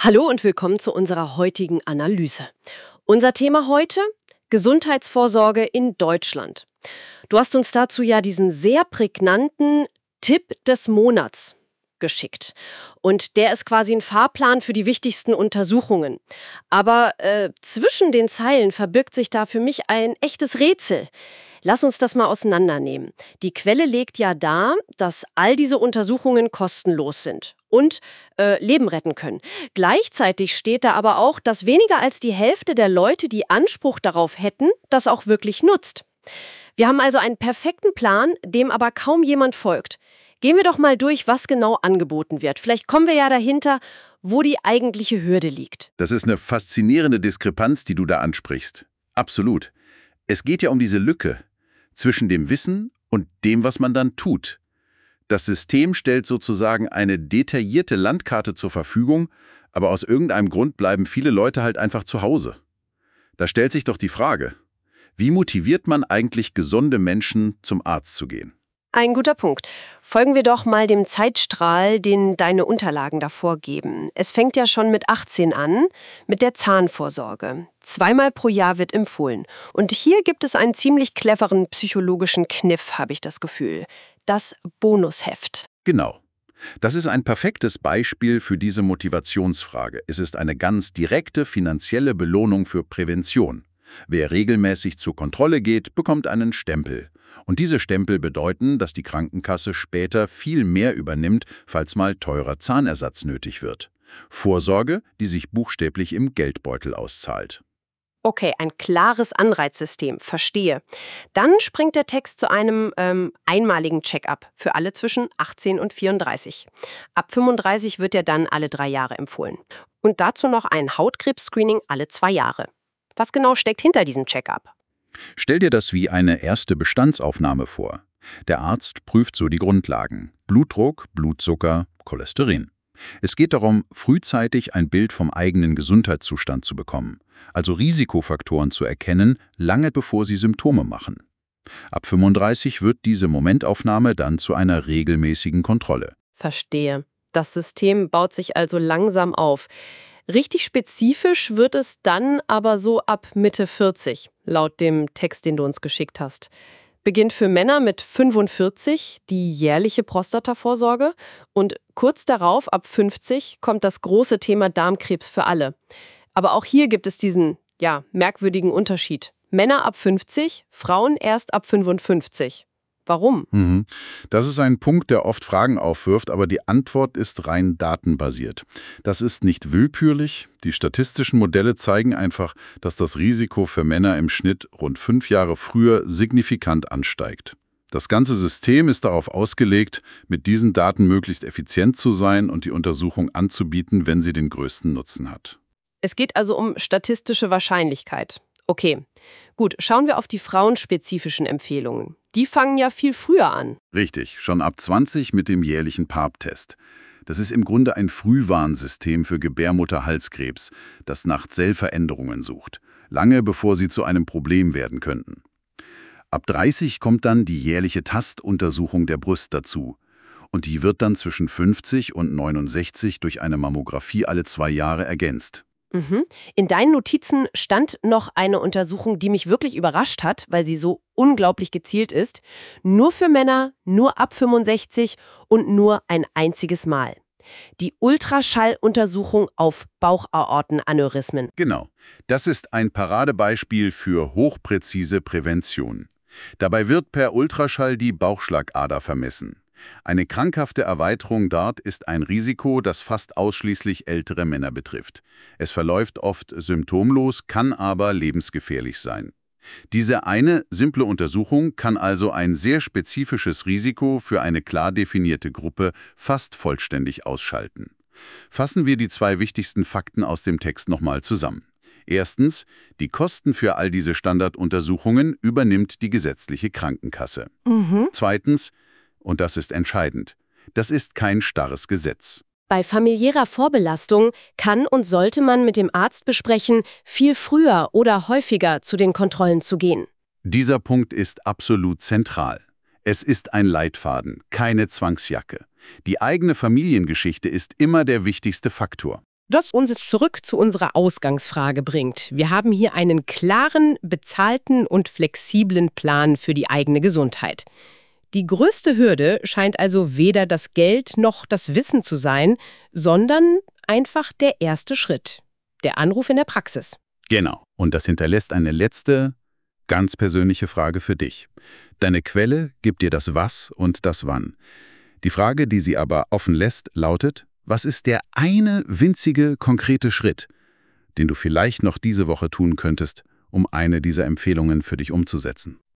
Hallo und willkommen zu unserer heutigen Analyse. Unser Thema heute: Gesundheitsvorsorge in Deutschland. Du hast uns dazu ja diesen sehr prägnanten Tipp des Monats geschickt. Und der ist quasi ein Fahrplan für die wichtigsten Untersuchungen. Aber zwischen den Zeilen verbirgt sich da für mich ein echtes Rätsel. Lass uns das mal auseinandernehmen. Die Quelle legt ja dar, dass all diese Untersuchungen kostenlos sind und Leben retten können. Gleichzeitig steht da aber auch, dass weniger als die Hälfte der Leute, die Anspruch darauf hätten, das auch wirklich nutzt. Wir haben also einen perfekten Plan, dem aber kaum jemand folgt. Gehen wir doch mal durch, was genau angeboten wird. Vielleicht kommen wir ja dahinter, wo die eigentliche Hürde liegt. Das ist eine faszinierende Diskrepanz, die du da ansprichst. Absolut. Es geht ja um diese Lücke zwischen dem Wissen und dem, was man dann tut. Das System stellt sozusagen eine detaillierte Landkarte zur Verfügung, aber aus irgendeinem Grund bleiben viele Leute halt einfach zu Hause. Da stellt sich doch die Frage: Wie motiviert man eigentlich gesunde Menschen, zum Arzt zu gehen? Ein guter Punkt. Folgen wir doch mal dem Zeitstrahl, den deine Unterlagen davor geben. Es fängt ja schon mit 18 an, mit der Zahnvorsorge. 2-mal pro Jahr wird empfohlen. Und hier gibt es einen ziemlich cleveren psychologischen Kniff, habe ich das Gefühl. Das Bonusheft. Genau. Das ist ein perfektes Beispiel für diese Motivationsfrage. Es ist eine ganz direkte finanzielle Belohnung für Prävention. Wer regelmäßig zur Kontrolle geht, bekommt einen Stempel. Und diese Stempel bedeuten, dass die Krankenkasse später viel mehr übernimmt, falls mal teurer Zahnersatz nötig wird. Vorsorge, die sich buchstäblich im Geldbeutel auszahlt. Okay, ein klares Anreizsystem, verstehe. Dann springt der Text zu einem einmaligen Check-up für alle zwischen 18 und 34. Ab 35 wird er dann alle 3 Jahre empfohlen. Und dazu noch ein Hautkrebs-Screening alle 2 Jahre. Was genau steckt hinter diesem Check-up? Stell dir das wie eine erste Bestandsaufnahme vor. Der Arzt prüft so die Grundlagen: Blutdruck, Blutzucker, Cholesterin. Es geht darum, frühzeitig ein Bild vom eigenen Gesundheitszustand zu bekommen, also Risikofaktoren zu erkennen, lange bevor sie Symptome machen. Ab 35 wird diese Momentaufnahme dann zu einer regelmäßigen Kontrolle. Verstehe. Das System baut sich also langsam auf. Richtig spezifisch wird es dann aber so ab Mitte 40, laut dem Text, den du uns geschickt hast. Beginnt für Männer mit 45 die jährliche Prostatavorsorge und kurz darauf, ab 50, kommt das große Thema Darmkrebs für alle. Aber auch hier gibt es diesen, merkwürdigen Unterschied. Männer ab 50, Frauen erst ab 55. Warum? Das ist ein Punkt, der oft Fragen aufwirft, aber die Antwort ist rein datenbasiert. Das ist nicht willkürlich. Die statistischen Modelle zeigen einfach, dass das Risiko für Männer im Schnitt rund 5 Jahre früher signifikant ansteigt. Das ganze System ist darauf ausgelegt, mit diesen Daten möglichst effizient zu sein und die Untersuchung anzubieten, wenn sie den größten Nutzen hat. Es geht also um statistische Wahrscheinlichkeit. Okay, gut, schauen wir auf die frauenspezifischen Empfehlungen. Die fangen ja viel früher an. Richtig, schon ab 20 mit dem jährlichen PARP-Test. Das ist im Grunde ein Frühwarnsystem für Gebärmutterhalskrebs, das nach Zellveränderungen sucht, lange bevor sie zu einem Problem werden könnten. Ab 30 kommt dann die jährliche Tastuntersuchung der Brust dazu. Und die wird dann zwischen 50 und 69 durch eine Mammographie alle 2 Jahre ergänzt. In deinen Notizen stand noch eine Untersuchung, die mich wirklich überrascht hat, weil sie so unglaublich gezielt ist. Nur für Männer, nur ab 65 und nur ein einziges Mal. Die Ultraschalluntersuchung auf Bauchaortenaneurysmen. Genau. Das ist ein Paradebeispiel für hochpräzise Prävention. Dabei wird per Ultraschall die Bauchschlagader vermessen. Eine krankhafte Erweiterung dort ist ein Risiko, das fast ausschließlich ältere Männer betrifft. Es verläuft oft symptomlos, kann aber lebensgefährlich sein. Diese eine simple Untersuchung kann also ein sehr spezifisches Risiko für eine klar definierte Gruppe fast vollständig ausschalten. Fassen wir die 2 wichtigsten Fakten aus dem Text nochmal zusammen. Erstens, die Kosten für all diese Standarduntersuchungen übernimmt die gesetzliche Krankenkasse. Zweitens, und das ist entscheidend, das ist kein starres Gesetz. Bei familiärer Vorbelastung kann und sollte man mit dem Arzt besprechen, viel früher oder häufiger zu den Kontrollen zu gehen. Dieser Punkt ist absolut zentral. Es ist ein Leitfaden, keine Zwangsjacke. Die eigene Familiengeschichte ist immer der wichtigste Faktor. Das uns zurück zu unserer Ausgangsfrage bringt. Wir haben hier einen klaren, bezahlten und flexiblen Plan für die eigene Gesundheit. Die größte Hürde scheint also weder das Geld noch das Wissen zu sein, sondern einfach der erste Schritt. Der Anruf in der Praxis. Genau. Und das hinterlässt eine letzte, ganz persönliche Frage für dich. Deine Quelle gibt dir das Was und das Wann. Die Frage, die sie aber offen lässt, lautet: Was ist der eine winzige, konkrete Schritt, den du vielleicht noch diese Woche tun könntest, um eine dieser Empfehlungen für dich umzusetzen?